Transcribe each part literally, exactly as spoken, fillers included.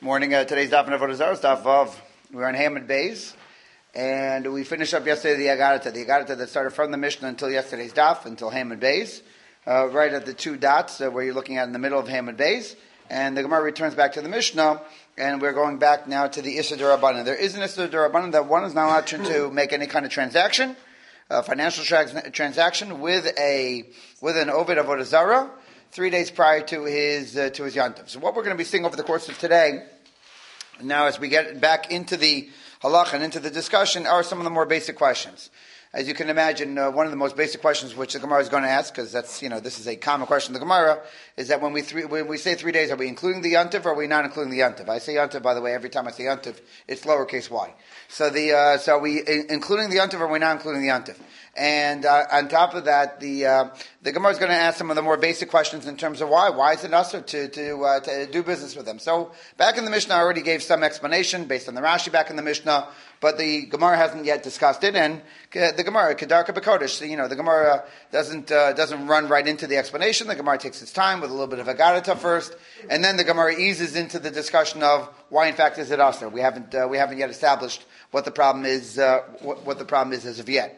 Morning. Uh, today's daf in Avodah Zarah, daf Vav. We're on Hamad Beis, and we finished up yesterday the Agarata, the Agarata that started from the Mishnah until yesterday's daf, until Hamad Beis, uh, right at the two dots uh, where you're looking at in the middle of Hamad Beis, and the Gemara returns back to the Mishnah, and we're going back now to the Issa D'Rabbanan. There is an Issa D'Rabbanan that one is not allowed to make any kind of transaction, a financial tra- transaction with a with an Ovid Avodah Zarah, three days prior to his uh, to his Yantav. So what we're going to be seeing over the course of today, now as we get back into the halach and into the discussion, are some of the more basic questions. As you can imagine, uh, one of the most basic questions which the Gemara is going to ask, because that's, you know, this is a common question of the Gemara, is that when we three, when we say three days, are we including the Yantiv or are we not including the Yantiv? I say Yantiv, by the way, every time I say Yantiv, it's lowercase y. So the uh, so are we in, including the Yantiv or are we not including the Yantiv? And uh, on top of that, the uh, the Gemara is going to ask some of the more basic questions in terms of why. Why is it usher to to, uh, to do business with them? So back in the Mishnah, I already gave some explanation based on the Rashi back in the Mishnah, but the Gemara hasn't yet discussed it. And the Gemara, Kedarka B'Kodesh, you know, the Gemara doesn't uh, doesn't run right into the explanation. The Gemara takes its time with a little bit of Agarata first, and then the Gemara eases into the discussion of why, in fact, is it usher. We haven't uh, we haven't yet established what the problem is. Uh, what, what the problem is as of yet.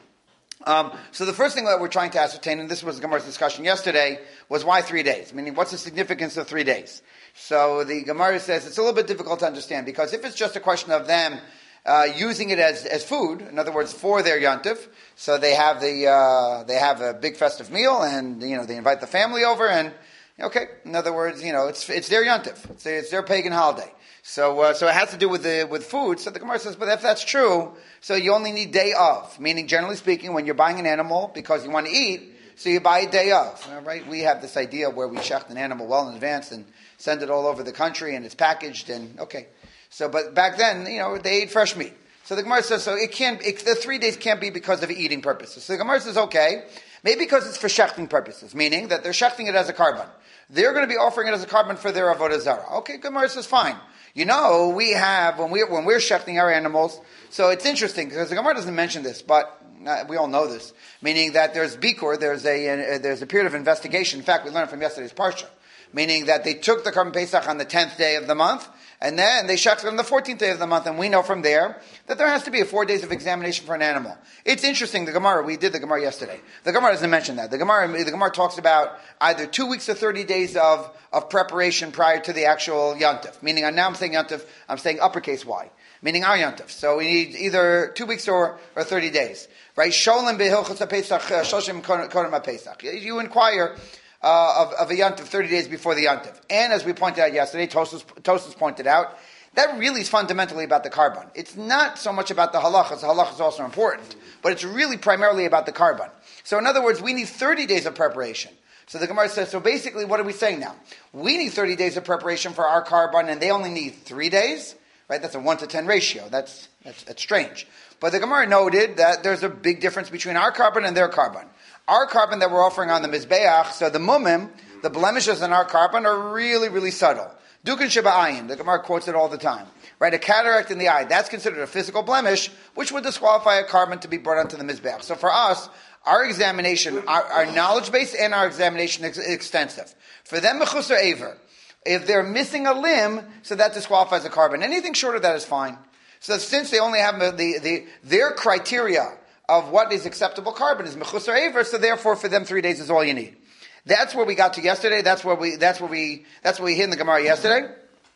Um, so the first thing that we're trying to ascertain, and this was Gemara's discussion yesterday, was why three days? Meaning, what's the significance of three days? So the Gemara says it's a little bit difficult to understand, because if it's just a question of them uh, using it as, as food, in other words, for their yontif, so they have the uh, they have a big festive meal, and you know they invite the family over, and okay, in other words, you know it's it's their yontif, it's, it's their pagan holiday. So, uh, so it has to do with the with food. So the Gemara says, but if that's true, so you only need day of. Meaning, generally speaking, when you're buying an animal because you want to eat, so you buy a day of. All right? We have this idea where we shecht an animal well in advance and send it all over the country, and it's packaged. And okay, so but back then, you know, they ate fresh meat. So the Gemara says, so it can't. It, the three days can't be because of eating purposes. So the Gemara says, okay, maybe because it's for shechting purposes, meaning that they're shechting it as a carbon. They're going to be offering it as a carbon for their avodah zarah. Okay, Gemara says, fine. You know, we have, when we're, when we're shechting our animals, so it's interesting, because the Gemara doesn't mention this, but uh, we all know this, meaning that there's bikur, there's a, uh, there's a period of investigation. In fact, we learned from yesterday's parsha, meaning that they took the Karban Pesach on the tenth day of the month, and then they shechted on the fourteenth day of the month, and we know from there that there has to be a four days of examination for an animal. It's interesting, the Gemara, we did the Gemara yesterday. The Gemara doesn't mention that. The Gemara, the Gemara talks about either two weeks or thirty days of, of preparation prior to the actual Yantif. Meaning, now I'm saying Yantif, I'm saying uppercase Y. Meaning our Yantif. So we need either two weeks or, or thirty days. Right? Sholem behilchos ha-Pesach, shoshim kodem ha-Pesach. You inquire Uh, of, of a Yantiv thirty days before the Yantiv. And as we pointed out yesterday, Tosfos, Tosfos pointed out, that really is fundamentally about the carbon. It's not so much about the halachas. The halachas is also important, but it's really primarily about the carbon. So in other words, we need thirty days of preparation. So the Gemara says, so basically what are we saying now? We need thirty days of preparation for our carbon, and they only need three days? Right? That's a one to ten ratio. That's, that's, that's strange. But the Gemara noted that there's a big difference between our carbon and their carbon. Our carbon that we're offering on the Mizbeach, so the mumim, the blemishes in our carbon are really, really subtle. Dukan sheba ayin, the Gemara quotes it all the time. Right, a cataract in the eye, that's considered a physical blemish, which would disqualify a carbon to be brought onto the Mizbeach. So for us, our examination, our, our knowledge base and our examination is extensive. For them, mechusar aver. If they're missing a limb, so that disqualifies a carbon. Anything short of that is fine. So since they only have the, the their criteria of what is acceptable carbon is mechusar aver, so therefore for them three days is all you need. That's where we got to yesterday. That's where we. That's where we. That's where we hit in the Gemara yesterday.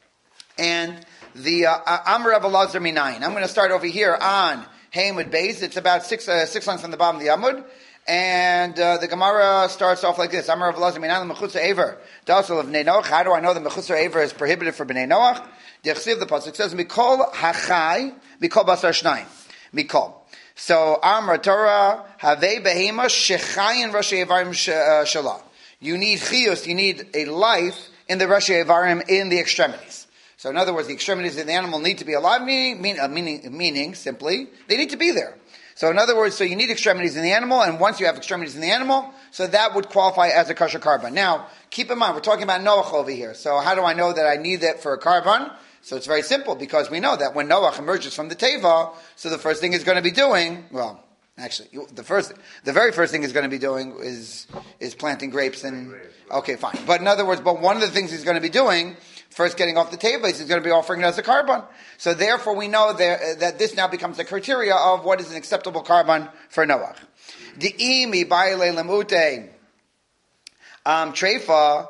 And the Amar Rav Elazar Minayin. I'm going to start over here on Hamud Beis. It's about six uh, six lines from the bottom of the Amud, and uh, the Gemara starts off like this: Amar Rav Elazar Minayin mechusar aver dasal of Bnei Noach. How do I know that mechusar aver is prohibited for Bnei Noach? The Chsiv, the pasuk says mikol hachai mikol basar shnayim mikol. So, Amar Torah, Havei Behema Shechayin Rashi Evarim Shalah. You need chiyus, you need a life in the Rashi Evarim, in the extremities. So, in other words, the extremities of the animal need to be alive, meaning, mean, uh, meaning, meaning simply, they need to be there. So, in other words, so you need extremities in the animal, and once you have extremities in the animal, so that would qualify as a kosher carbon. Now, keep in mind, we're talking about Noach over here. So, how do I know that I need that for a carbon? So it's very simple, because we know that when Noach emerges from the Teva, so the first thing he's going to be doing, well, actually, the first, the very first thing he's going to be doing is is planting grapes and, okay, fine. But in other words, but one of the things he's going to be doing first getting off the table, he's going to be offering it as a carbon. So therefore we know that, that this now becomes the criteria of what is an acceptable carbon for Noach. De'imi ba'ilei lemute um, treifa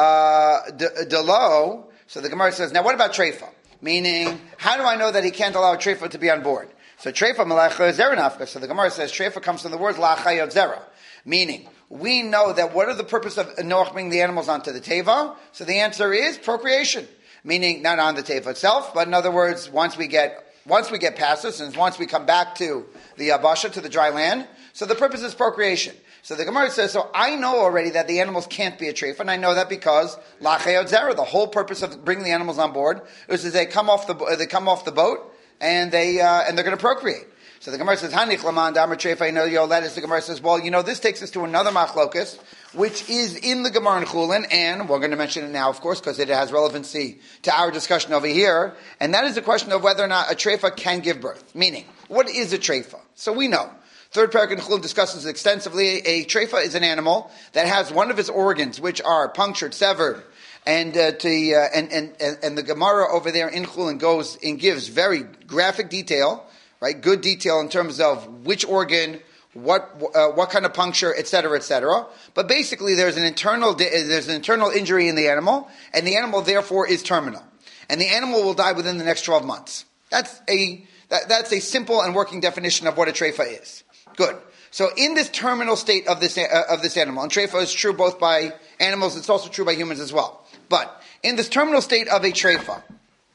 delo. So the Gemara says, now what about treifa? Meaning, how do I know that he can't allow treifa to be on board? So treifa malacha zera nafka. So the Gemara says treifa comes from the word lachayot zera, meaning we know that what are the purpose of Noach bringing the animals onto the teva? So the answer is procreation, meaning not on the teva itself, but in other words, once we get once we get past this, and once we come back to the yabasha, to the dry land, so the purpose is procreation. So the Gemara says, so I know already that the animals can't be a treifa, and I know that because lachayot zera, the whole purpose of bringing the animals on board is that they come off the they come off the boat and they uh, and they're going to procreate. So the Gemara says, Hanich Laman Damar Treifa Eno Yoledis. The Gemara says, well, you know, this takes us to another machlokus, which is in the Gemara in Chulin, and we're going to mention it now, of course, because it has relevancy to our discussion over here, and that is the question of whether or not a treifa can give birth. Meaning, what is a treifa? So we know. Third parak in Chulin discusses extensively. A treifa is an animal that has one of its organs, which are punctured, severed, and uh, to, uh, and, and, and, and the Gemara over there in Chulin goes and gives very graphic detail, right? Good detail in terms of which organ, what uh, what kind of puncture, et cetera, et cetera. But basically, there's an internal there's an internal injury in the animal, and the animal therefore is terminal, and the animal will die within the next twelve months. That's a that, that's a simple and working definition of what a treifa is. Good. So in this terminal state of this uh, of this animal, and treifa is true both by animals; it's also true by humans as well. But in this terminal state of a treifa,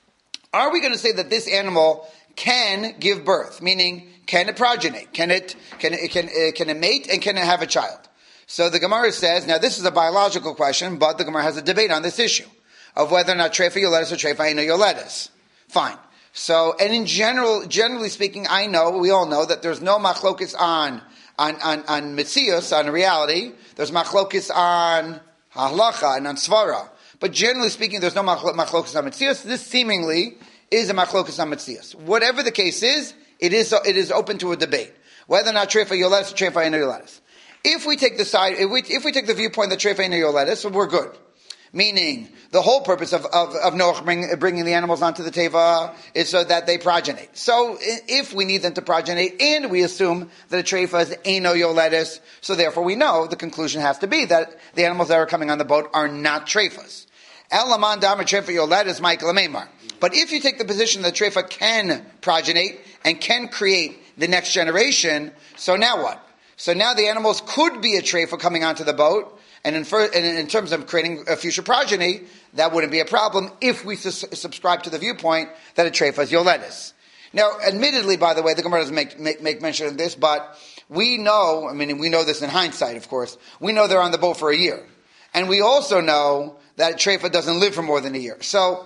are we going to say that this animal can give birth, meaning can it progenate? Can it can it can it, can it mate and can it have a child? So the Gemara says, now this is a biological question, but the Gemara has a debate on this issue of whether or not treifa yoledis or treifa eno yoledis. Fine. So, and in general, generally speaking, I know we all know that there's no machlokus on on on, on mitzius, on reality. There's machlokus on halacha and on svara, but generally speaking, there's no machlokus on mitzius. This seemingly is a machlokus on mitzias. Whatever the case is, it is it is open to a debate whether or not treifa yoledis or treifa eno yoledis. If we take the side, if we if we take the viewpoint that treifa eno yoledis, so we're good. Meaning, the whole purpose of of, of Noach bring, bringing the animals onto the teva is so that they progenate. So, if we need them to progenate, and we assume that a treifa is eno yoledis, so therefore we know the conclusion has to be that the animals that are coming on the boat are not treifas. Elaman damar treifa yoledis Michael Amemar. But if you take the position that treifa can progenate and can create the next generation, so now what? So now the animals could be a treifa coming onto the boat, and in, fir- and in terms of creating a future progeny, that wouldn't be a problem if we su- subscribe to the viewpoint that a treifa is yoledis. Now, admittedly, by the way, the Gemara doesn't make, make, make mention of this, but we know, I mean, we know this in hindsight, of course, we know they're on the boat for a year. And we also know that treifa doesn't live for more than a year. So,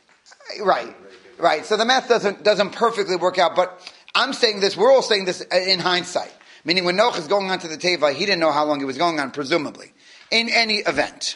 Right, right. So the math doesn't doesn't perfectly work out, but I'm saying this, we're all saying this in hindsight. Meaning when Noach is going onto the teva, he didn't know how long he was going on, presumably. In any event.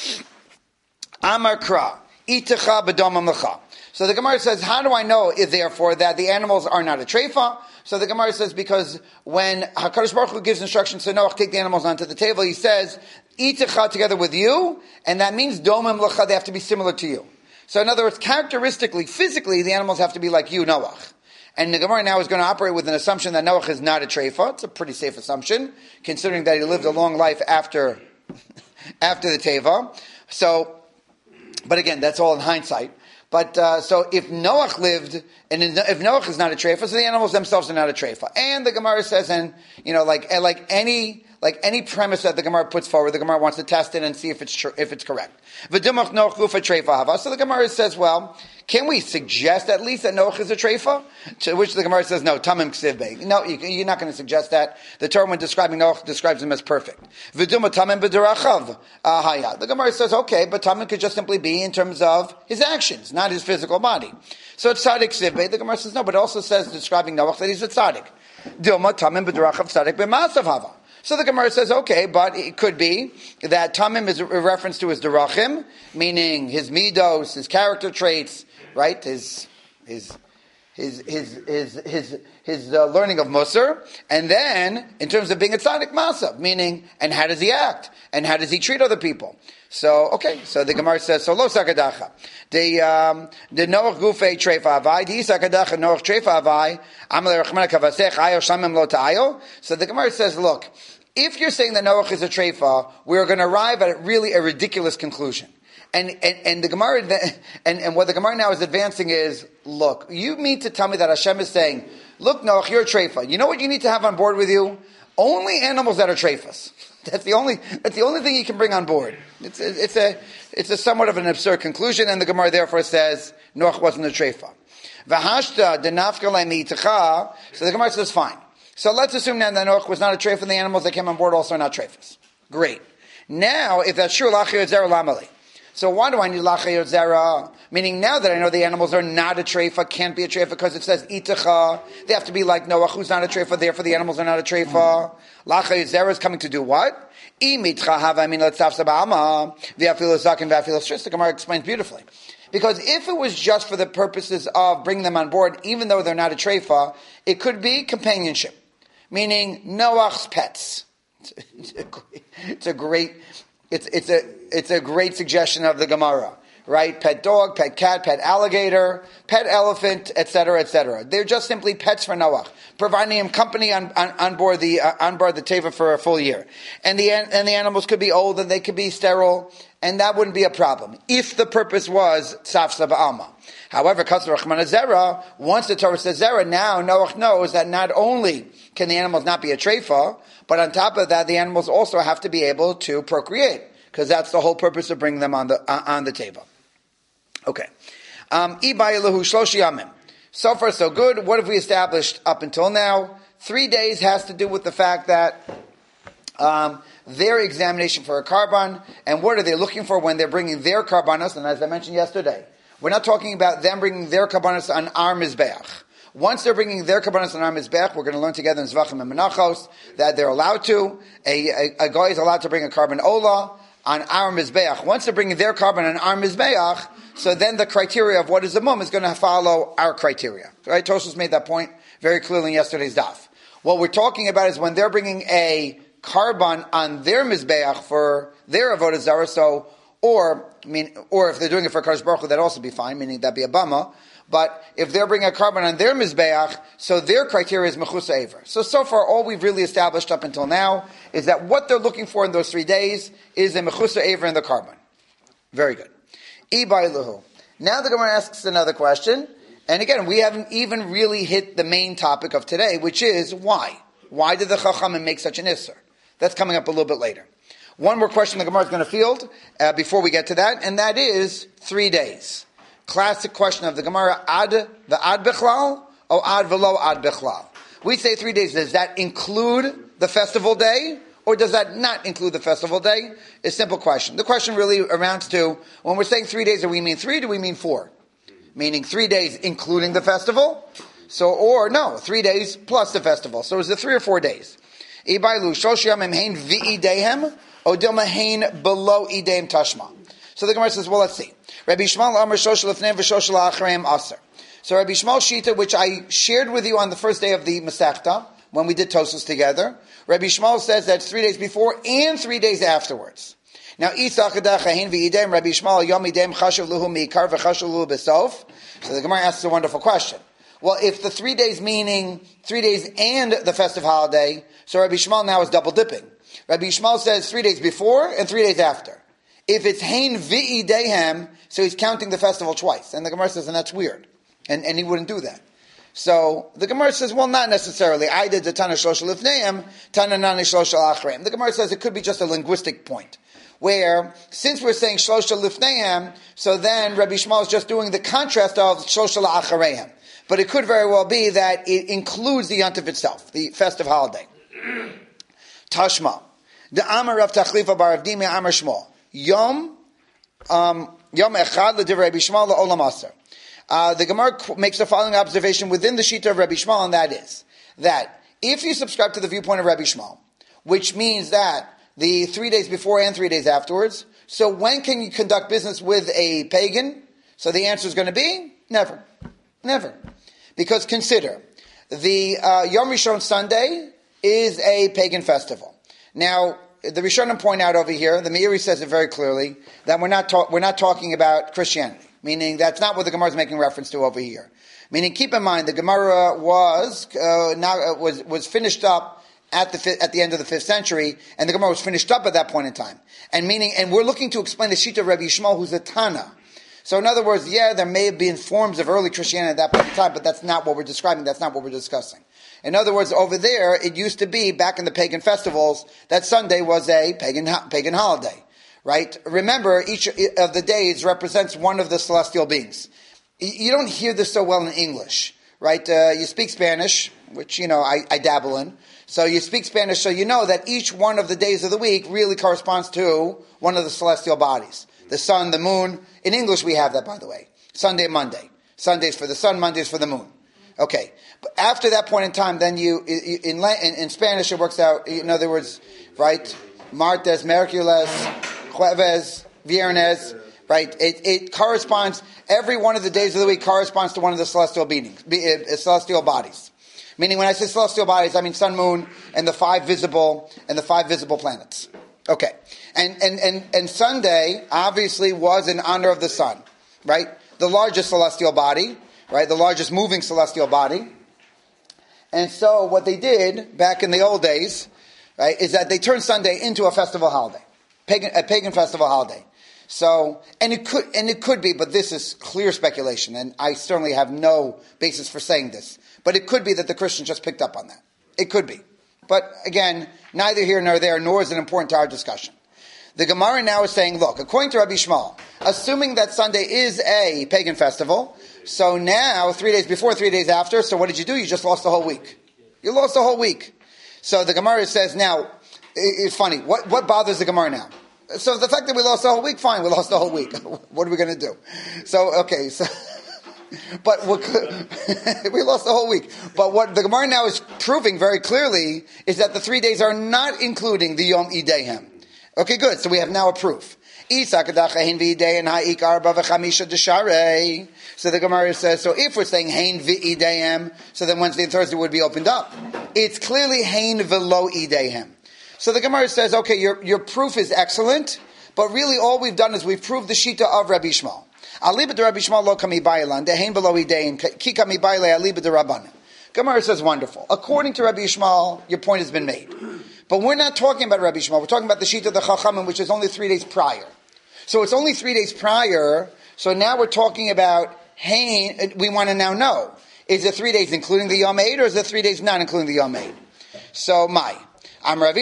Amar Kra, Itecha b'dom lecha. So the Gemara says, how do I know, therefore, that the animals are not a treifa? So the Gemara says, because when HaKadosh Baruch Hu gives instructions to Noach, take the animals onto the table, he says, Itecha together with you, and that means domim lecha, they have to be similar to you. So in other words, characteristically, physically, the animals have to be like you, Noach. And the Gemara now is going to operate with an assumption that Noach is not a treifa. It's a pretty safe assumption, considering that he lived a long life after, after the teva. So, but again, that's all in hindsight. But, uh, so if Noach lived, and if Noach is not a treifa, so the animals themselves are not a treifa. And the Gemara says, and, you know, like, like any, like any premise that the Gemara puts forward, the Gemara wants to test it and see if it's true, if it's correct. So the Gemara says, well, can we suggest at least that Noach is a treifa? To which the Gemara says, no, tamim ksiv bei. No, you, you're not going to suggest that. The Torah, when describing Noach, describes him as perfect. V'duma tamim b'derachav ahaya. The Gemara says, okay, but tamim could just simply be in terms of his actions, not his physical body. So it's tzaddik ksiv bei. The Gemara says, no, but it also says, describing Noach, that he's a tzaddik. Dilma tamim b'derachav tzaddik b'masav hava. So the Gemara says, okay, but it could be that tamim is a reference to his derachim, meaning his midos, his character traits, right? His his his his his his his uh, learning of Musar, and then in terms of being a tzaddik masav, meaning, and how does he act, and how does he treat other people? So okay, so the Gemara says, so lo sakadacha, the um, the Noach gufei treifa avai, the sakadacha Noach treifa avai, amalei rachmana kavasech ayo shamim lo ta'ayo. So the Gemara says, look, if you're saying that Noach is a treifa, we're going to arrive at really a ridiculous conclusion. And, and, and the Gemara, and, and what the Gemara now is advancing is, look, you mean to tell me that Hashem is saying, look, Noach, you're a treifa. You know what you need to have on board with you? Only animals that are treifas. That's the only, that's the only thing you can bring on board. It's a, it's a, it's a somewhat of an absurd conclusion, and the Gemara therefore says, Noach wasn't a treifa. V'hashta denafka le'mi'itacha. So the Gemara says, fine. So let's assume now that Noach was not a treifa, and the animals that came on board also are not treifas. Great. Now, if that's true, lachayot zera lamali. So why do I need lachayot zera? Meaning now that I know the animals are not a treifa, can't be a treifa because it says itacha. They have to be like Noach, who's not a treifa, therefore the animals are not a treifa. Lachayot zera is coming to do what? Imitcha hava min letzaf sabama v'afilu zaken v'afilu shris. The Gemara explains beautifully. Because if it was just for the purposes of bringing them on board, even though they're not a treifa, it could be companionship. Meaning Noach's pets. It's a great, it's a great It's it's a it's a great suggestion of the Gemara, right? Pet dog, pet cat, pet alligator, pet elephant, et cetera, et cetera. They're just simply pets for Noach, providing him company on, on, on board the uh, on board the teva for a full year. And the and the animals could be old and they could be sterile, and that wouldn't be a problem if the purpose was tzafsa ba'alma. However, Kasar Rachmana Zera, once the Torah says Zera, now Noach knows that not only can the animals not be a treifa, but on top of that, the animals also have to be able to procreate, because that's the whole purpose of bringing them on the uh, on the teva. Okay. Um, so far, so good. What have we established up until now? Three days has to do with the fact that um, their examination for a carbon, and what are they looking for when they're bringing their carbonos, and as I mentioned yesterday, we're not talking about them bringing their carbonos on our mizbeach. Once they're bringing their kabbanas on our mizbech, we're going to learn together in Zvachim and Menachos that they're allowed to. A, a, a guy is allowed to bring a carbon ola on our mizbeach. Once they're bringing their carbon on our mizbeach, so then the criteria of what is a mum is going to follow our criteria. Right? Tosfos made that point very clearly in yesterday's daf. What we're talking about is when they're bringing a carbon on their mizbeach for their avodah zarah. So, or I mean, or if they're doing it for Kadosh Baruch Hu, that'd also be fine, meaning that'd be a bama. But if they're bringing a carbon on their mizbeach, so their criteria is mechusa aver. So, so far, all we've really established up until now is that what they're looking for in those three days is a mechusa aver in the carbon. Very good. Ibailuhu. Now the Gemara asks another question, and again, we haven't even really hit the main topic of today, which is why? Why did the Chachamim make such an isser? That's coming up a little bit later. One more question the Gemara is going to field uh, before we get to that, and that is three days. Classic question of the Gemara, ad the ad bechlal, or ad velo ad bechlal. We say three days. Does that include the festival day, or does that not include the festival day? It's a simple question. The question really amounts to, when we're saying three days, do we mean three, do we mean four? Meaning three days including the festival? So, or no, three days plus the festival. So is it three or four days? Ibailu, shoshiyam emhein v'idehem, odilmahein below ideim tashma. So the Gemara says, well, let's see. Rabbi Yishmael Amar Shoshel Lefneim v'Shoshel La'achreim Aser. So Rabbi Yishmael Shita, which I shared with you on the first day of the Masechta, when we did Tosfos together, Rabbi Yishmael says that it's three days before and three days afterwards. Now, Isachadach Hahin v'Idem Rabbi Yishmael Yom Idem Chashav Luhu Meikar v'Chashav Luhu Besof. So the Gemara asks a wonderful question. Well, if the three days meaning three days and the festive holiday, so Rabbi Yishmael now is double dipping. Rabbi Yishmael says three days before and three days after. If it's Hain V'idehem, so he's counting the festival twice. And the Gemara says, and that's weird. And, and he wouldn't do that. So the Gemara says, well, not necessarily. I did the Tana Shloshel Lifneim, Tana Nani Shloshel Achreim. The Gemara says it could be just a linguistic point. Where, since we're saying Shloshel Lifneim, so then Rabbi Yishmael is just doing the contrast of Shloshel Achreim. But it could very well be that it includes the Yontif itself, the festive holiday. Tashma. The Amar of Tachlifa Bar Avdimi Amar Shmuel. Yom, um, Yom Echad l'divrei Rabbi Yishmael la'olam aser. Uh, the Gemara makes the following observation within the Shita of Rabbi Yishmael, and that is that if you subscribe to the viewpoint of Rabbi Yishmael, which means that the three days before and three days afterwards, so when can you conduct business with a pagan? So the answer is going to be never, never, Because consider, the uh, Yom Rishon Sunday is a pagan festival. Now, the Rishonim point out over here, the Meiri says it very clearly, that we're not, ta- we're not talking about Christianity. Meaning that's not what the Gemara is making reference to over here. Meaning, keep in mind, the Gemara was uh, now uh, was was finished up at the fi- at the end of the fifth century, and the Gemara was finished up at that point in time. And meaning, and we're looking to explain the Shita of Rabbi Yishmael, who's a Tana. So, in other words, yeah, there may have been forms of early Christianity at that point in time, but that's not what we're describing. That's not what we're discussing. In other words, over there, it used to be back in the pagan festivals that Sunday was a pagan pagan holiday. Right? Remember, each of the days represents one of the celestial beings. You don't hear this so well in English, right? Uh, you speak Spanish, which, you know, I, I dabble in. So you speak Spanish, so you know that each one of the days of the week really corresponds to one of the celestial bodies. The sun, the moon. In English, we have that, by the way. Sunday, Monday. Sundays for the sun, Mondays for the moon. Okay. But after that point in time, then you, in, in, in Spanish, it works out, in other words, right? Martes, Mercules, Jueves, Viernes, right? It, it corresponds, every one of the days of the week corresponds to one of the celestial beings, be, uh, celestial bodies. Meaning when I say celestial bodies, I mean sun, moon, and the five visible, and the five visible planets. Okay. And, and, and, and Sunday, obviously, was in honor of the sun, right? The largest celestial body, right? The largest moving celestial body. And so what they did back in the old days, right, is that they turned Sunday into a festival holiday. Pagan, a pagan festival holiday. So, and it could, and it could be, but this is clear speculation, and I certainly have no basis for saying this. But it could be that the Christians just picked up on that. It could be. But again, neither here nor there, nor is it important to our discussion. The Gemara now is saying, look, according to Rabbi Yishmael, assuming that Sunday is a pagan festival, so now, three days before, three days after, so what did you do? You just lost the whole week. You lost the whole week. So the Gemara says now, it's funny. What, what bothers the Gemara now? So the fact that we lost the whole week, fine, we lost the whole week. What are we going to do? So, okay, so, but what, we lost the whole week. But what the Gemara now is proving very clearly is that the three days are not including the Yom Ideihem. Okay, good. So we have now a proof. So the Gemara says, so if we're saying Hein V'Ideihem, so then Wednesday and Thursday would be opened up. It's clearly Hein V'Lo Ideihem. So the Gemara says, okay, your, your proof is excellent, but really all we've done is we've proved the Shita of Rabbi Yishmael. Aliba de Rabbi Yishmael lo kami bailan, dehein below idein, ki kami baile aliba de Rabbanan. Gemara says, wonderful. According to Rabbi Yishmael, your point has been made. But we're not talking about Rabbi Yishmael, we're talking about the Shita of the Chachamim, which is only three days prior. So it's only three days prior, so now we're talking about, hein, we want to now know, is it three days including the Yom Eid, or is it three days not including the Yom Eid? So, my. These are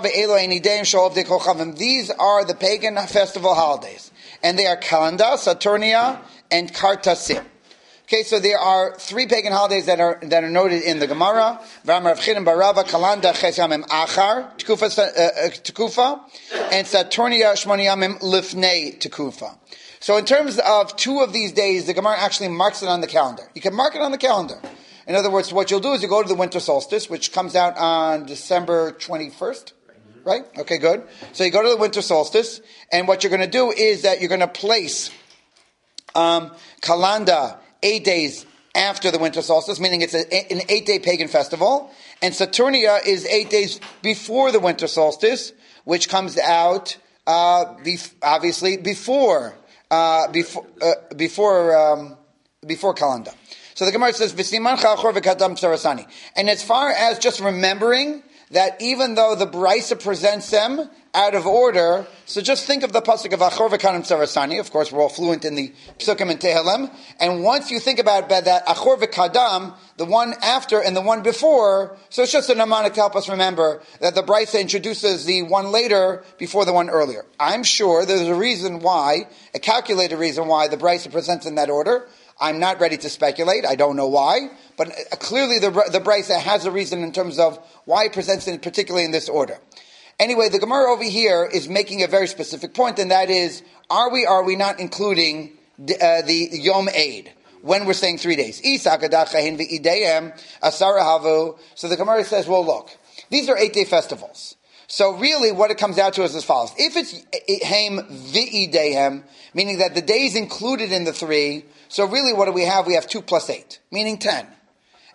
the pagan festival holidays. And they are Kalanda, Saturnia, and Kartasim. Okay, so there are three pagan holidays that are that are noted in the Gemara. Kalanda Cheshamim Achar, Tekufa, and Saturnia Shmoniyamim Lifnei Tekufa. So in terms of two of these days, the Gemara actually marks it on the calendar. You can mark it on the calendar. In other words, what you'll do is you go to the winter solstice, which comes out on December twenty-first, right? Okay, good. So you go to the winter solstice, and what you're going to do is that you're going to place um, Kalanda eight days after the winter solstice, meaning it's a, an eight-day pagan festival, and Saturnia is eight days before the winter solstice, which comes out uh, bef- obviously before uh, before uh, before um, before Kalanda. So the Gemara says, and as far as just remembering that even though the Brisa presents them out of order, so just think of the pasuk of Achor v'Kadam Sarasani. Of course, we're all fluent in the Psukim and Tehillim. And once you think about that Achor v'Kadam, the one after and the one before, so it's just a mnemonic to help us remember that the Brisa introduces the one later before the one earlier. I'm sure there's a reason why, a calculated reason why the Brisa presents in that order. I'm not ready to speculate. I don't know why. But clearly the, the Brisa has a reason in terms of why it presents it particularly in this order. Anyway, the Gemara over here is making a very specific point, and that is, are we, are we not including the, uh, the Yom Eid when we're saying three days? So the Gemara says, well, look, these are eight-day festivals. So really what it comes out to is as follows. If it's Haim V'Ideihem, meaning that the days included in the three, so really what do we have? We have two plus eight, meaning ten.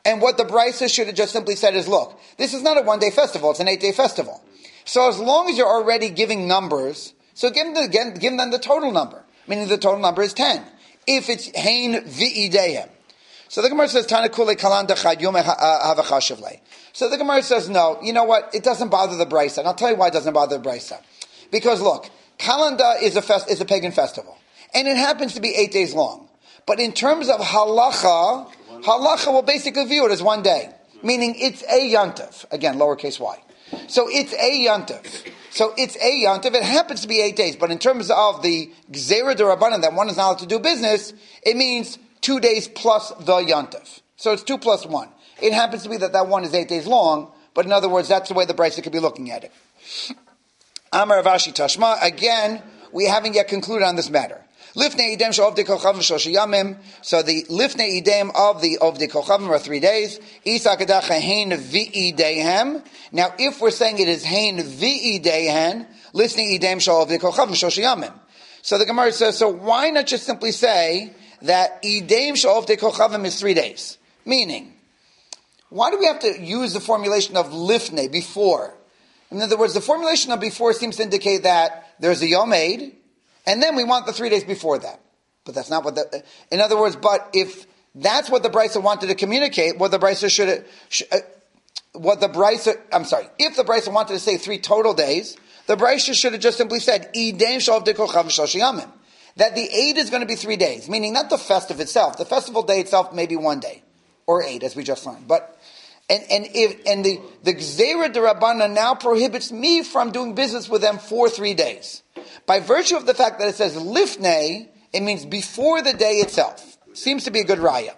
And what the Brisa should have just simply said is, look, this is not a one-day festival, it's an eight-day festival. So as long as you're already giving numbers, so give them, the, give, give them the total number, meaning the total number is ten. If it's hein v'idehem. So the Gemara says, Tana kule kalanda chad yom havachashavle. So the Gemara says, no, you know what, it doesn't bother the Brisa. And I'll tell you why it doesn't bother the Brisa. Because look, Kalanda is a fest, is a pagan festival. And it happens to be eight days long. But in terms of halacha, halacha will basically view it as one day. Meaning it's a yantav. Again, lowercase y. So it's a yantav. So it's a yantav. It happens to be eight days. But in terms of the gzera d'Rabbanan, that one is not allowed to do business, it means two days plus the yantav. So it's two plus one. It happens to be that that one is eight days long. But in other words, that's the way the Brisa could be looking at it. Amar Rav Ashi Tashma. Again, we haven't yet concluded on this matter. Lifnei idem she'ovdei kochavim shlosh yamim. So the lifnei idem of the ovdei kochavim are three days. Isa kadacha hein v'ideihem. Now, if we're saying it is hein v'ideihen, lifnei idem she'ovdei kochavim shlosh yamim. So the Gemara says, so why not just simply say that idem she'ovdei kochavim is three days? Meaning, why do we have to use the formulation of lifnei before? In other words, the formulation of before seems to indicate that there's a yom eid, and then we want the three days before that. But that's not what the... In other words, but if that's what the Brisa wanted to communicate, what the Brisa should... should uh, what the Brisa... I'm sorry. If the Brisa wanted to say three total days, the Brisa should have just simply said, Idem shov de kochav shlosh yamim. That the eight is going to be three days. Meaning not the festive itself. The festival day itself may be one day. Or eight, as we just learned. But... And and if and the the Gzeira d'Rabbanan now prohibits me from doing business with them for three days. By virtue of the fact that it says lifnei, it means before the day itself. Seems to be a good raya.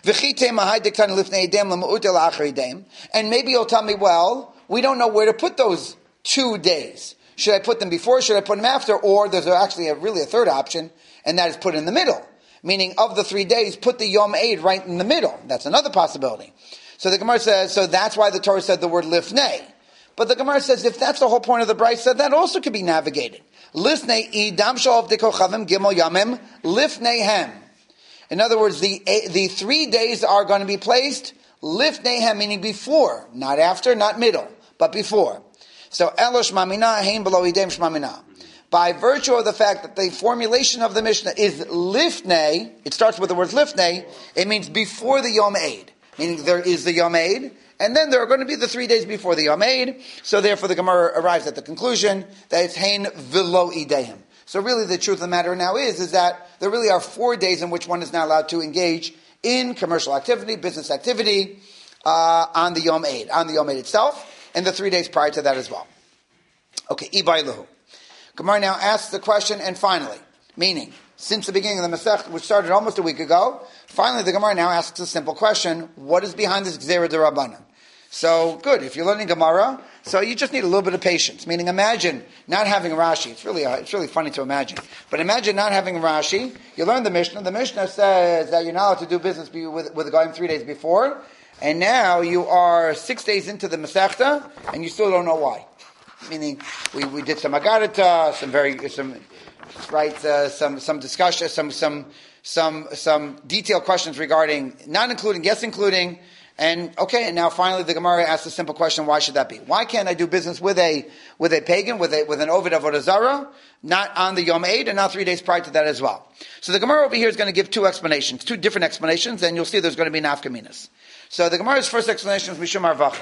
And maybe you'll tell me, well, we don't know where to put those two days. Should I put them before? Should I put them after? Or there's actually a, really a third option, and that is put in the middle. Meaning, of the three days, put the Yom Eid right in the middle. That's another possibility. So the Gemara says, so that's why the Torah said the word lifnei. But the Gemara says, if that's the whole point of the Brisa, that also could be navigated. Lifnei idam shov de kochavim gimel yamim lifneihem. In other words, the the three days are going to be placed lifneihem, meaning before, not after, not middle, but before. So elosh mamina hein below idem shmamina. By virtue of the fact that the formulation of the Mishnah is lifnei, it starts with the word lifnei, it means before the Yom Eid. Meaning there is the Yom Eid, and then there are going to be the three days before the Yom Eid. So therefore the Gemara arrives at the conclusion that it's hein v'lo idehim. So really the truth of the matter now is, is that there really are four days in which one is not allowed to engage in commercial activity, business activity, uh, on the Yom Eid, on the Yom Eid itself, and the three days prior to that as well. Okay, Ibai Lahu. Gemara now asks the question, and finally, meaning, since the beginning of the Masech, which started almost a week ago, finally the Gemara now asks a simple question: what is behind this Gzeira d'Rabbanan? So, good, if you're learning Gemara, so you just need a little bit of patience. Meaning, imagine not having Rashi. It's really, uh, it's really funny to imagine. But imagine not having Rashi. You learn the Mishnah. The Mishnah says that you're not allowed to do business with, with a guy three days before. And now you are six days into the Masechta, and you still don't know why. Meaning, we, we did some Agarata, some very, some... Right, uh, some some discussion, some some some some detailed questions regarding not including, yes, including, and okay, and now finally the Gemara asks a simple question: why should that be? Why can't I do business with a with a pagan, with a with an Ovid Avodah Zarah, not on the Yom Eid and not three days prior to that as well? So the Gemara over here is going to give two explanations, two different explanations, and you'll see there's going to be nafkaminas. So the Gemara's first explanation is Mishum Harvacha.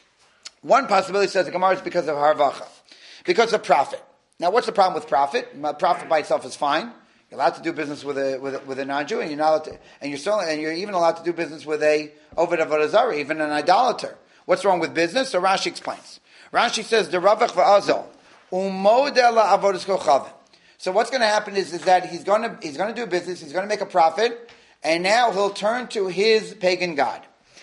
One possibility says the Gemara is because of Harvacha, because of profit. Now, what's the problem with profit? Profit by itself is fine. You're allowed to do business with a with a, with a non-Jew, and you're not allowed to, and you're still and you're even allowed to do business with a Ovid Avodah Zarah, even an idolater. What's wrong with business? So Rashi explains. Rashi says the Ravach va'azol umodela avodas kochavim. So what's going to happen is, is that he's going to he's going to do business. He's going to make a profit, and now he'll turn to his pagan god.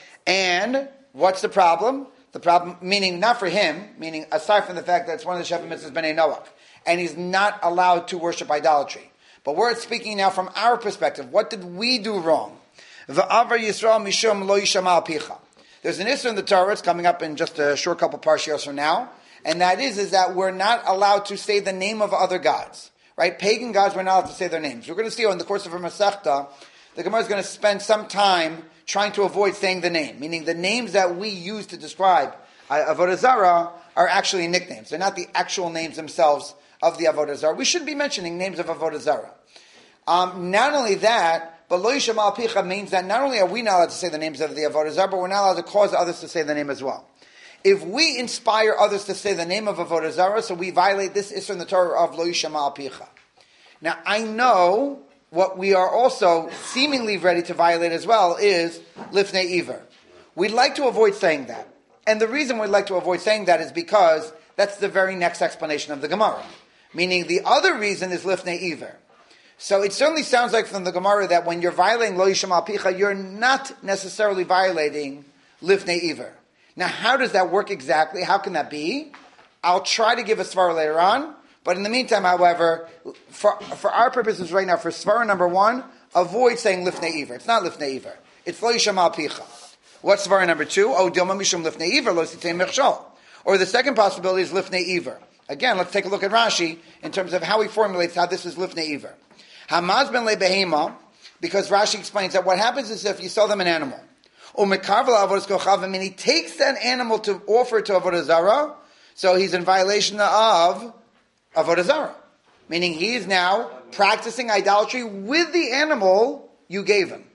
And what's the problem? The problem, meaning not for him, meaning aside from the fact that it's one of the Sheva Mitzvahs Bnei Noach, and he's not allowed to worship idolatry. But we're speaking now from our perspective. What did we do wrong? V'avar Yisrael mishum lo yishama al picha. There's an issue in the Torah. It's coming up in just a short couple parshios from now, and that is is that we're not allowed to say the name of other gods. Right? Pagan gods, we're not allowed to say their names. We're going to see in the course of our Masechta the Gemara is going to spend some time trying to avoid saying the name, meaning the names that we use to describe Avodah Zarah are actually nicknames. They're not the actual names themselves of the Avodah Zarah. We shouldn't be mentioning names of Avodah Zarah. Um, not only that, but Lo Yisham Al Picha means that not only are we not allowed to say the names of the Avodah Zarah, but we're not allowed to cause others to say the name as well. If we inspire others to say the name of Avodah Zarah, so we violate this Isser in the Torah of Lo Yisham Al Picha. Now, I know what we are also seemingly ready to violate as well is Lifnei Iver. We'd like to avoid saying that. And the reason we'd like to avoid saying that is because that's the very next explanation of the Gemara. Meaning the other reason is Lifnei Iver. So it certainly sounds like from the Gemara that when you're violating Lo Yisham Al Picha, you're not necessarily violating Lifnei Iver. Now, how does that work exactly? How can that be? I'll try to give a svara later on. But in the meantime, however, for for our purposes right now, for svara number one, avoid saying Lifnei Iver. It's not Lifnei Iver. It's Lo Yisham Al Picha. What's svara number two? Oh, Dilma Mishum Lifnei Iver, Lo Sitei Mechshol. Or the second possibility is Lifnei Iver. Again, let's take a look at Rashi in terms of how he formulates how this is Lifnei Iver. Hamaz ben lebehema, because Rashi explains that what happens is if you sell them an animal, or mekarvel avodas kochavim, and he takes that animal to offer it to Avodah Zarah, so he's in violation of Avodah Zarah. Meaning he is now practicing idolatry with the animal you gave him.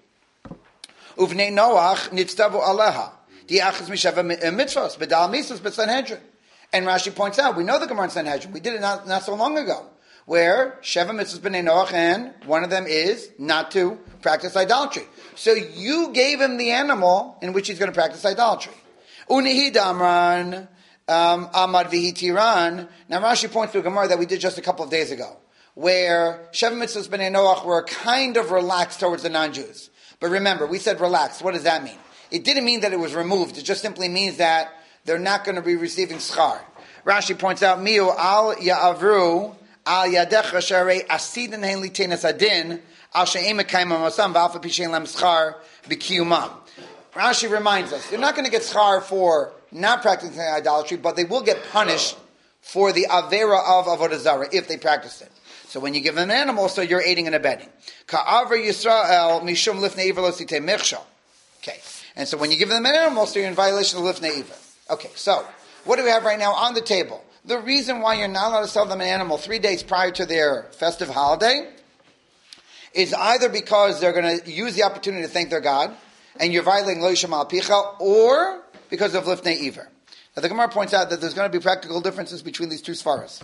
Uvnei Noach nitztavu aleha. Diachas mishava mitzvos, bedal mitzvos b'Sanhedrin. And Rashi points out, we know the Gemara in Sanhedrin. We did it not, not so long ago. Where Sheva mitzvahs b'nei Noach, and one of them is not to practice idolatry. So you gave him the animal in which he's going to practice idolatry. Unihi damran um, amad vihi tiran. Now Rashi points to a Gemara that we did just a couple of days ago, where Sheva mitzvahs b'nei Noach were kind of relaxed towards the non-Jews. But remember, we said relaxed. What does that mean? It didn't mean that it was removed. It just simply means that they're not going to be receiving schar. Rashi points out, Miu al ya'avru al yadecha sharei asidin hein litenas adin al she'em mekayim amasam v'alfa pishein lam schar b'kiyumam. Rashi reminds us, they're not going to get schar for not practicing idolatry, but they will get punished for the avera of Avodah Zarah if they practice it. So when you give them an animal, so you're aiding and abetting. Ka'aver Yisrael mishum lifnei iver lo sitei mechshol. Okay. And so when you give them an animal, so you're in violation of lifnei iver. Okay, so what do we have right now on the table? The reason why you're not allowed to sell them an animal three days prior to their festive holiday is either because they're going to use the opportunity to thank their God, and you're violating Lo Yisham Al Picha, or because of Lifnei Iver. Now the Gemara points out that there's going to be practical differences between these two svaras.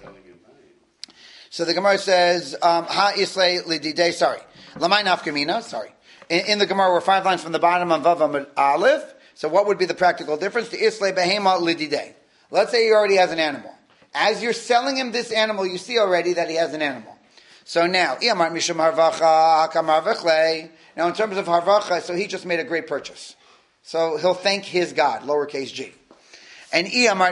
So the Gemara says, um, Ha Islay Lididei, sorry. Lamai Nafkamina, sorry. In, in the Gemara, we're five lines from the bottom of Vav Amud Aleph. So what would be the practical difference? The Islay Behema Lididei. Let's say he already has an animal. As you're selling him this animal, you see already that he has an animal. So now, now in terms of harvacha, so he just made a great purchase. So he'll thank his God, lowercase g. And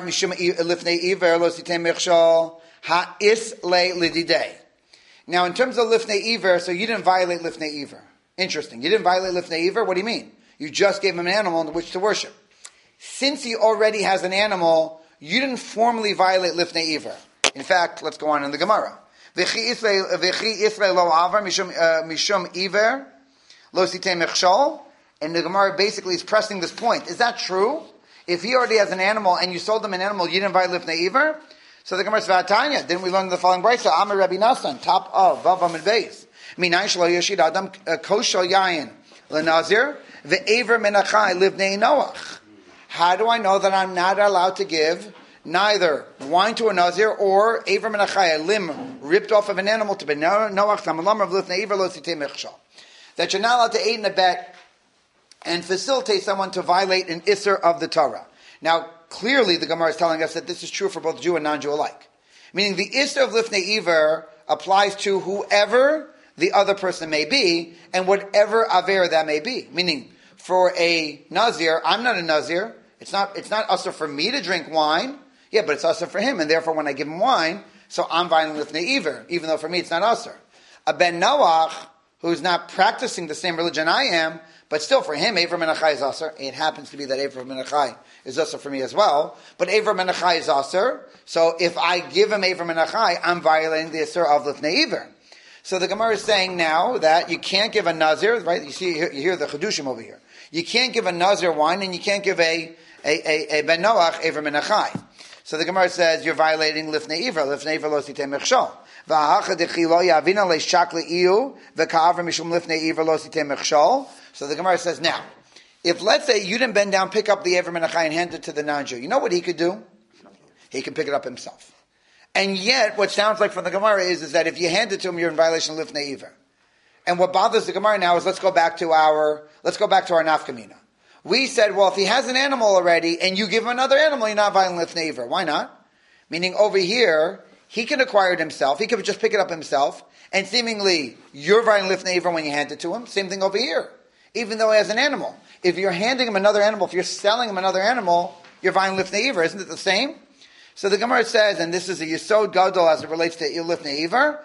now in terms of lifnei iver, so you didn't violate lifnei iver. Interesting. You didn't violate lifnei iver? What do you mean? You just gave him an animal in which to worship. Since he already has an animal, you didn't formally violate lifnei iver. In fact, let's go on in the Gemara. V'chi Israel lo avar mishum iver lo sitei mechshol. And the Gemara basically is pressing this point. Is that true? If he already has an animal and you sold him an animal, you didn't violate lifnei iver? So the Gemara says, V'atanya, didn't we learn the following brayso? Amar Rabbi Nassan, top of Vav Amud Beis. Minay shelo yashid adam koshel yayin lenazir ve'aver menachai livnei Noach. How do I know that I'm not allowed to give neither wine to a nazir or aver menachai, a limb ripped off of an animal to be Noach tamalam of livnei iver lo sitei mechshol? That you're not allowed to aid and abet and facilitate someone to violate an isser of the Torah. Now, clearly the Gemara is telling us that this is true for both Jew and non-Jew alike. Meaning the isser of lifnei iver applies to whoever the other person may be, and whatever aver that may be. Meaning, for a nazir, I'm not a nazir. It's not. It's not usher for me to drink wine. Yeah, but it's usher for him, and therefore, when I give him wine, so I'm violating lifnei iver, even though for me it's not usher. A ben Noach, who's not practicing the same religion I am, but still for him, Aver Menachai is usher. It happens to be that Aver Menachai is usher for me as well. But Aver Menachai is usher. So if I give him Aver Menachai, I'm violating the usher of lifnei iver. So the Gemara is saying now that you can't give a nazir, right? You see, you hear the chedushim over here. You can't give a nazir wine, and you can't give a a a, a ben noach ever min achai. So the Gemara says you're violating lifnei ivra. Lifnei ivra lo sitei mechshol. V'hacha dechi lo yavina leishak leiu v'ka'avra mishum lifnei ivra lo sitei mechshol. So the Gemara says now, if let's say you didn't bend down, pick up the ever min achai and hand it to the non-Jew, you know what he could do? He can pick it up himself. And yet, what sounds like from the Gemara is, is that if you hand it to him, you're in violation of lifnei ivra. And what bothers the Gemara now is let's go back to our let's go back to our nafkamina. We said, well, if he has an animal already and you give him another animal, you're not violating lifnei ivra. Why not? Meaning over here, he can acquire it himself. He could just pick it up himself, and seemingly you're violating lifnei ivra when you hand it to him. Same thing over here. Even though he has an animal, if you're handing him another animal, if you're selling him another animal, you're violating lifnei ivra. Isn't it the same? So the Gemara says, and this is a yesod gadol as it relates to lifnei ivra.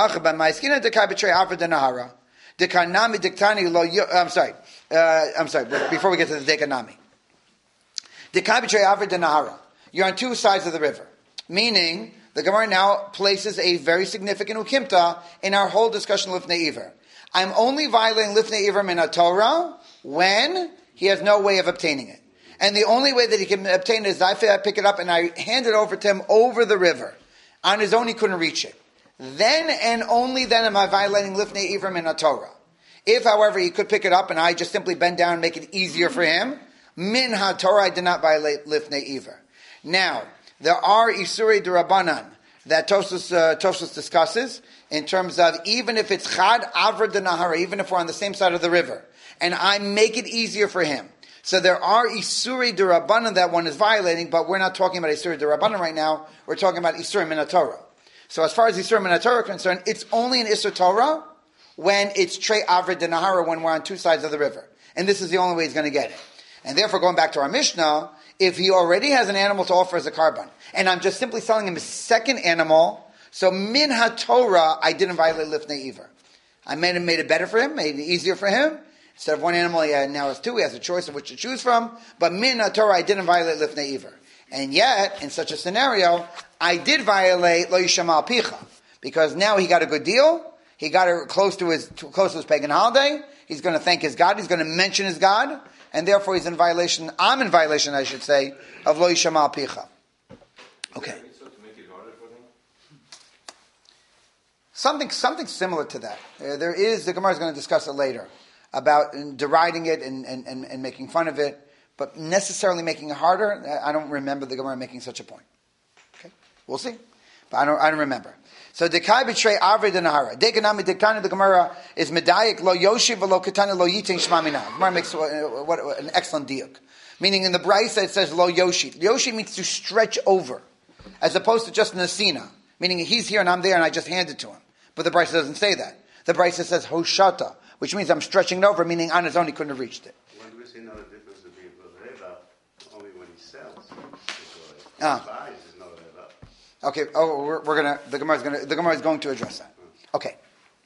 Dekanami diktani lo. I'm sorry. Uh, I'm sorry. Before we get to the dekanami, dekabitrei aver denahara. You're on two sides of the river, meaning the Gemara now places a very significant ukimta in our whole discussion of lifnei ivra. I'm only violating lifnei ivra min Torah when he has no way of obtaining it. And the only way that he can obtain it is I pick it up and I hand it over to him over the river. On his own, he couldn't reach it. Then and only then am I violating lifnei ivra min Torah. If, however, he could pick it up and I just simply bend down and make it easier for him, min ha-Torah, I did not violate lifnei ivra. Now, there are isurei d'Rabbanan that Tosfos uh, Tosfos discusses in terms of even if it's chad avra denahara, even if we're on the same side of the river, and I make it easier for him. So there are Isurei D'Rabbanan that one is violating, but we're not talking about Isurei D'Rabbanan right now. We're talking about Isurei Min Torah. So as far as Isurei Min Torah are concerned, it's only an Isur Torah when it's Trei Avra D'Nahara, when we're on two sides of the river. And this is the only way he's going to get it. And therefore, going back to our Mishnah, if he already has an animal to offer as a carbon, and I'm just simply selling him a second animal, so Min HaTorah, I didn't violate Lifnei Ivra. I made, made it better for him, made it easier for him. Instead of one animal, he now has two. He has a choice of which to choose from. But min Torah, I didn't violate lifnei ivra. And yet, in such a scenario, I did violate lo yishama picha, because now he got a good deal. He got it close to his to, close to his pagan holiday. He's going to thank his God. He's going to mention his God, and therefore he's in violation. I'm in violation, I should say, of lo yishama picha. Okay. Something something similar to that. Uh, there is the Gemara is going to discuss it later, about deriding it and, and, and, and making fun of it, but necessarily making it harder. I don't remember the Gemara making such a point. Okay, we'll see, but I don't. I don't remember. So dekai betray avre denahara. Dekanami dekani. The Gemara is medayik lo yoshi v'lo katani lo yitin shmamina. Gemara makes what, what an excellent diuk. Meaning in the Brisa it says lo yoshi. Yoshi means to stretch over, as opposed to just nasina. Meaning he's here and I'm there and I just hand it to him. But the Brisa doesn't say that. The Brisa says hoshata, which means I'm stretching it over, meaning on his own he couldn't have reached it. When do we say not a difference between Reva only when he sells? Ah. He buys is not Reva. Okay. Oh, we're, we're gonna. The Gemara is gonna. The Gemara is going to address that. Okay.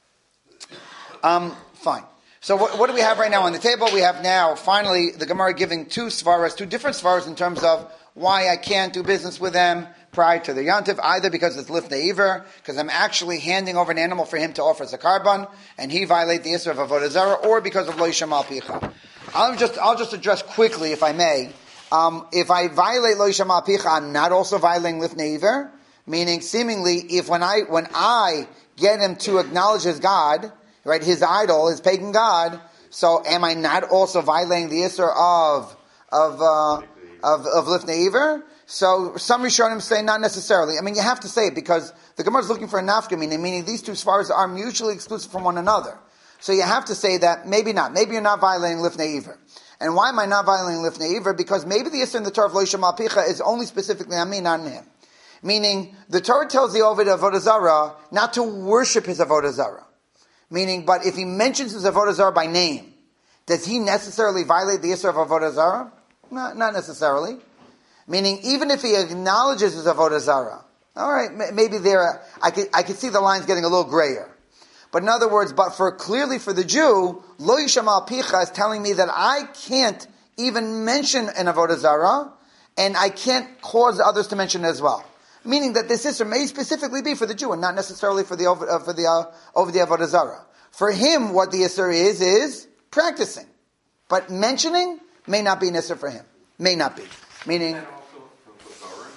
Um. Fine. So what, what do we have right now on the table? We have now finally the Gemara giving two svaras, two different svaras in terms of why I can't do business with them prior to the Yantiv, either because it's lifnei ivra, because I'm actually handing over an animal for him to offer as a carbon, and he violate the Isra of Avodah Zarah, or because of lo yishama picha. I'll just, I'll just address quickly, if I may. Um, if I violate lo yishama picha, I'm not also violating lifnei ivra, meaning seemingly, if when I, when I get him to acknowledge his God, right, his idol, his pagan God, so am I not also violating the Isra of, of, uh, of, of lifnei ivra? So some Rishonim say not necessarily. I mean, you have to say it because the Gemara is looking for a nafkamina, meaning these two svaras are mutually exclusive from one another. So you have to say that maybe not. Maybe you're not violating lifnei ivra. And why am I not violating lifnei ivra? Because maybe the Yisr in the Torah of lo yishama picha is only specifically on me, not on him. Meaning, the Torah tells the Ovid of Avodah Zarah not to worship his Avodah Zarah. Meaning, but if he mentions his Avodah Zarah by name, does he necessarily violate the Yisr of Avodah Zarah? Not, not necessarily. Meaning, even if he acknowledges his avodah zarah, all right, maybe there, I could, I could see the lines getting a little grayer. But in other words, but for clearly for the Jew, lo yishama picha is telling me that I can't even mention an avodah zarah, and I can't cause others to mention it as well. Meaning that this Isser may specifically be for the Jew and not necessarily for the uh, for the uh, over the Avodah Zarah. For him, what the Isser is, is practicing. But mentioning may not be an Isser for him. May not be. Meaning... And also for Zoran,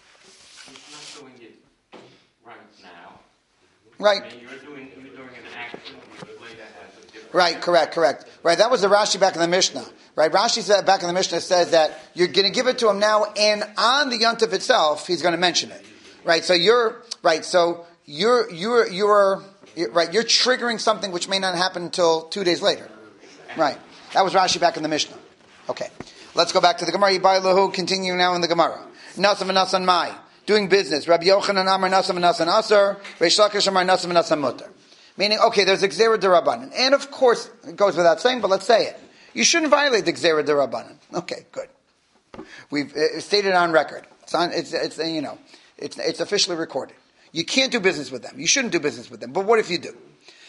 he's not doing it right now. Right. I mean, you're doing, you're doing an action, you would later have a different... Right, correct, correct. Right, that was the Rashi back in the Mishnah. Right, Rashi said back in the Mishnah says that you're going to give it to him now, and on the Yontif itself, he's going to mention it. Right, so you're right. So you're you're you're, you're right. You're triggering something which may not happen until two days later. Right, that was Rashi back in the Mishnah. Okay, let's go back to the Gemara. Yibaylahu, continue now in the Gemara. Nasav and Nasan Mai, doing business. Rabbi Yochanan Amar Nasav and Nasan Aser. Reish Lakish Amar Nasav and Nasan Mutter. Meaning, okay, there's a Gzera D'Rabbanan, and of course it goes without saying, but let's say it. You shouldn't violate the Gzera D'Rabbanan. Okay, good. We've uh, stated on record. It's on. It's it's uh, you know. It's it's officially recorded. You can't do business with them. You shouldn't do business with them. But what if you do?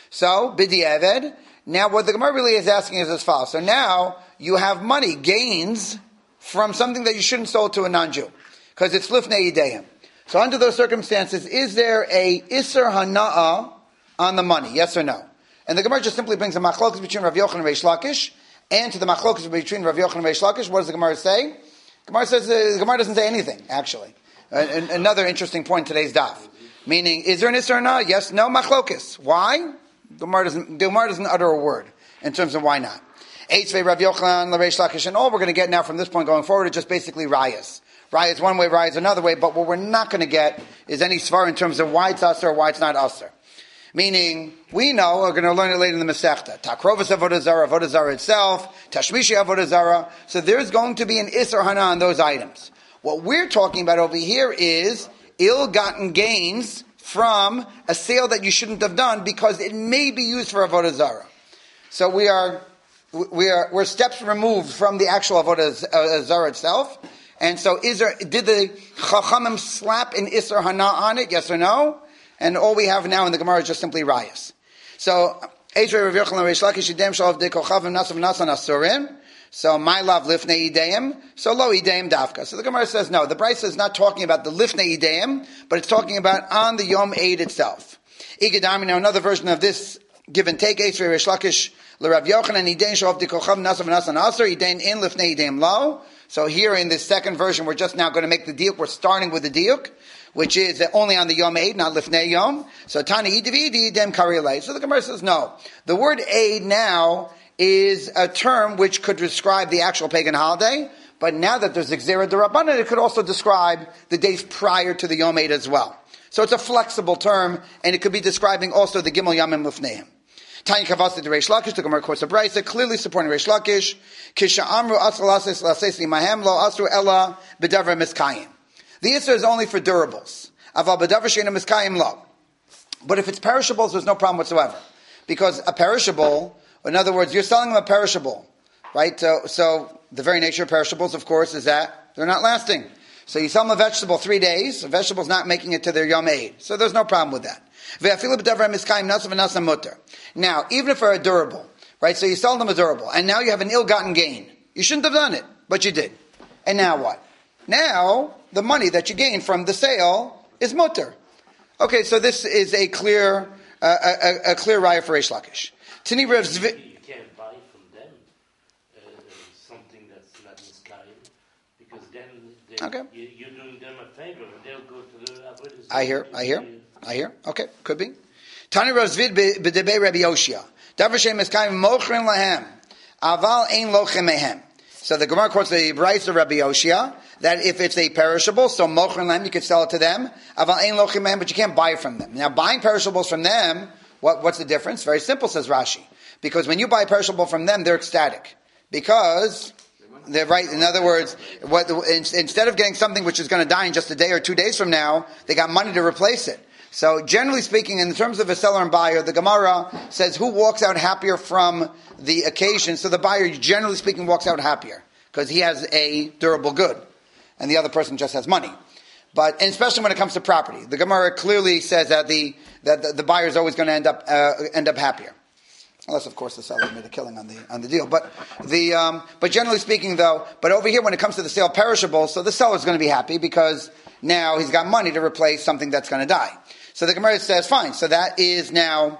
So Bidi Eved. Now, what the Gemara really is asking is as follows. So now you have money gains from something that you shouldn't sell to a non-Jew because it's Lifnei Yidayim. So under those circumstances, is there a Isser Hana'ah on the money? Yes or no? And the Gemara just simply brings a machlokas between Rav Yochanan and Reish Lakish. And to the machlokas between Rav Yochanan and Reish Lakish, what does the Gemara say? The Gemara says uh, the Gemara doesn't say anything, actually. Uh, an, another interesting point in today's daf. Meaning, is there an Isser or not? Yes, no, machlokas. Why? The Gemara doesn't, the Gemara doesn't utter a word in terms of why not. Eitzvei Rav Yochanan, Reish Lakish, and all we're going to get now from this point going forward is just basically rayas. Rayas one way, rayas another way, but what we're not going to get is any svar in terms of why it's usher or why it's not usher. Meaning, we know, we're going to learn it later in the Masechta. Takrovas Avodah Zarah, Avodah Zarah itself, Tashmishi Avodah Zarah. So there's going to be an Isser Hana on those items. What we're talking about over here is ill-gotten gains from a sale that you shouldn't have done because it may be used for Avodah Zarah. So we are, we are, we're steps removed from the actual Avodah Zarah itself. And so is there, did the Chachamim slap an Isser Hana on it? Yes or no? And all we have now in the Gemara is just simply rayas. So, Eisrei Rav Yochanan Reish Lakish Yidem Shalav De Kochavim Nasav Nasan Asurin. So, my love Lifnei Yideim. So, Lo Yideim Dafka. So the Gemara says no. The Brisa is not talking about the Lifnei Yideim, but it's talking about on the Yom Eid itself. Igadami, now another version of this give and take. Eisrei Reish Lakish LeRav Yochanan Yideim Shalav De Kochavim Nasav Nasan Asur Yideim in Lifnei Yideim Lo. So here in this second version, we're just now going to make the diuk. We're starting with the diuk, which is only on the Yom Eid, not Lifnei Yom. So Tani Yidividi Dem Karilei. So the Gemara says no. The word Eid now is a term which could describe the actual pagan holiday, but now that there's Gzera D'Rabbanan, it could also describe the days prior to the Yom Eid as well. So it's a flexible term, and it could be describing also the Gimel Yamim Lifneim. Tanya Kavasa de Reish Lakish, the Gemara quotes a brisa clearly supporting Reish Lakish. Kisha Amru Asr Lases Lasesi Mahem Lo Asru Ella B'Davra Miskayim. The Isser is only for durables. Aval B'Davra Sheina Miskayim Lo. But if it's perishables, there's no problem whatsoever, because a perishable, in other words, you're selling them a perishable, right? So, so the very nature of perishables, of course, is that they're not lasting. So you sell them a vegetable three days, a vegetable's not making it to their Yom Eid. So there's no problem with that. Now, even if they're a durable, right? So you sell them a durable, and now you have an ill-gotten gain. You shouldn't have done it, but you did. And now what? Now, the money that you gained from the sale is mutter. Okay, so this is a clear, uh, a, a clear raya for Reish Lakish. Tini Rav Zvi... You can't buy from them uh, something that's not miskayim, because then they, okay. you, you're doing them a favor, and they'll go to the Avodah Zarah. I hear, I hear. I hear. Okay, could be. Tani Rozvid b'debei Rabbi Yoshia. Davar shem miskayim mochrin lahem. Aval ein lochem mehem. So the Gemara quotes the Brisa of Rabbi Yoshia that if it's a perishable, so mochrin lahem, you could sell it to them. Aval ein lochem mehem, but you can't buy it from them. Now, buying perishables from them, what, what's the difference? Very simple, says Rashi. Because when you buy a perishable from them, they're ecstatic. Because they're right. In other words, what, instead of getting something which is going to die in just a day or two days from now, they got money to replace it. So generally speaking, in terms of a seller and buyer, the Gemara says who walks out happier from the occasion. So the buyer, generally speaking, walks out happier because he has a durable good and the other person just has money. But and especially when it comes to property, the Gemara clearly says that the that the, the buyer is always going to end up uh, end up happier. Unless, of course, the seller made a killing on the on the deal. But the um, but generally speaking, though, but over here when it comes to the sale of perishables, so the seller's going to be happy because now he's got money to replace something that's going to die. So the Gemara says, fine. So that is now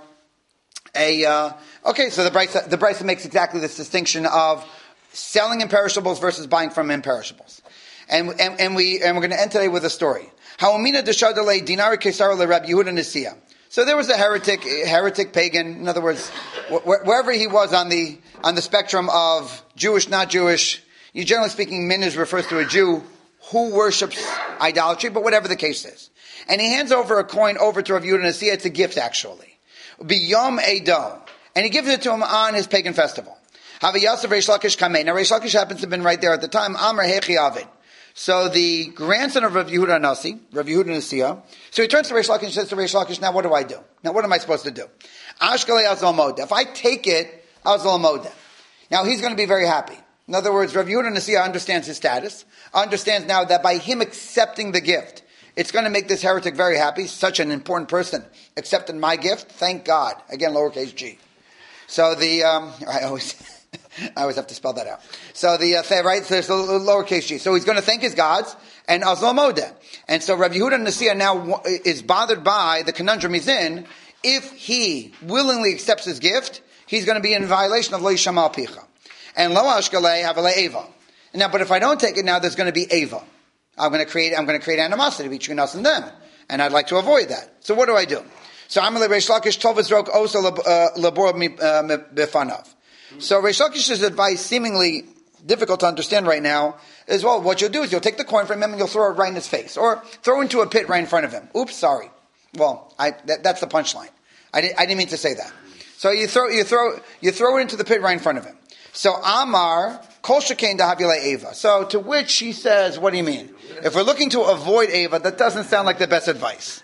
a uh, okay. So the Brisa the Brisa makes exactly this distinction of selling imperishables versus buying from imperishables. And and, and we and we're going to end today with a story. Ha'omina deshadale dinari kesara le Rabbi Yehuda Nesiya. So there was a heretic, heretic pagan. In other words, wh- wherever he was on the on the spectrum of Jewish, not Jewish. You generally speaking, minhag refers to a Jew who worships idolatry, but whatever the case is. And he hands over a coin over to Rav Yehuda Nesiya. It's a gift, actually. Biyom Edo, and he gives it to him on his pagan festival. Havayasa Reish Lakish Kamei. Now Reish Lakish happens to have been right there at the time. Amar Hechi Avid. So the grandson of Rav Yehuda Nasi, Rav Yehuda Nesiya, so he turns to Reish Lakish and says to Reish Lakish, now what do I do? Now what am I supposed to do? Ashkale Azal Modeh. If I take it, Azal Modeh. Now he's going to be very happy. In other words, Rav Yehuda Nesiya understands his status, understands now that by him accepting the gift, it's going to make this heretic very happy. Such an important person accepted my gift. Thank God. Again, lowercase g. So the, um, I always... I always have to spell that out. So the uh, right, so there's a lowercase g. So he's going to thank his gods and Azal Modeh. And so Rav Yehuda Nesiya now is bothered by the conundrum he's in. If he willingly accepts his gift, he's going to be in violation of Lo Yishama Picha. And Lo Ashkalei Havalei Eva. Now, but if I don't take it now, there's going to be Eva. I'm going to create. I'm going to create animosity between us and them, and I'd like to avoid that. So what do I do? So Amalei Reish Lakish Tovas Rok Osa Labor Bifanav. So Reish Lakish's advice, seemingly difficult to understand right now, is, well, what you'll do is you'll take the coin from him and you'll throw it right in his face. Or throw into a pit right in front of him. Oops, sorry. Well, I, that, that's the punchline. I, di- I didn't mean to say that. So you throw, you throw, you throw it into the pit right in front of him. So Amar, Kol Shekain Dahavile Eva. So to which he says, what do you mean? If we're looking to avoid Eva, that doesn't sound like the best advice.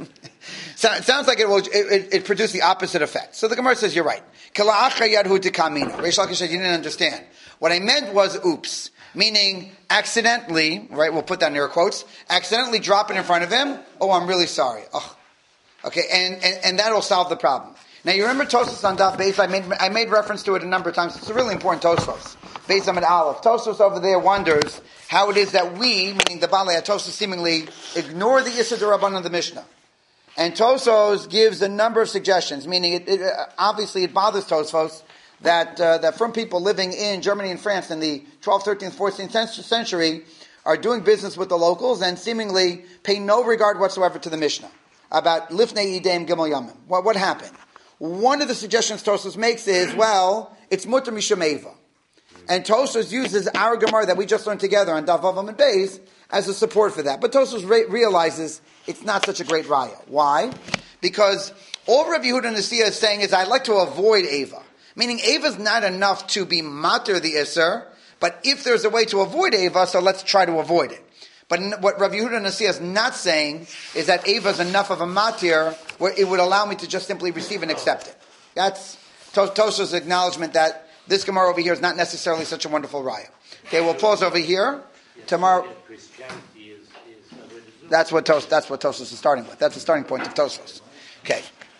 So it sounds like it will it, it, it produced the opposite effect. So the Gemara says, you're right. Reish Lakish said, you didn't understand. What I meant was oops. Meaning, accidentally, right, we'll put that in air quotes, accidentally drop it in front of him. Oh, I'm really sorry. Oh. Okay, and, and, and that will solve the problem. Now, you remember Tosfos on Daf Beis? I made, I made reference to it a number of times. It's a really important Tosfos. Beis Amid Aleph. Tosfos over there wonders how it is that we, meaning the Balei HaTosfos, seemingly ignore the Issa D'Rabbanan of the Mishnah. And Tosfos gives a number of suggestions, meaning it, it, obviously it bothers Tosfos that uh, that from people living in Germany and France in the twelfth, thirteenth, fourteenth century are doing business with the locals and seemingly pay no regard whatsoever to the Mishnah about Lifnei Idem Gimel Yamim. What, what happened? One of the suggestions Tosfos makes is, well, it's Mutter Mishum Eva. And Tosfos uses our Gemara that we just learned together on Daf Vav Amud Beis as a support for that. But Tosfos re- realizes it's not such a great raya. Why? Because all Rabbi Yehuda Nesiya is saying is, I'd like to avoid Eva. Meaning Eva is not enough to be matir the Isser, but if there's a way to avoid Eva, so let's try to avoid it. But what Rabbi Yehuda Nesiya is not saying is that Eva is enough of a matir where it would allow me to just simply receive and accept it. That's Tosfos' acknowledgement that this Gemara over here is not necessarily such a wonderful raya. Okay, we'll pause over here. Tomorrow. That's what Tos, that's what Tosfos is starting with. That's the starting point of Tosfos. Okay.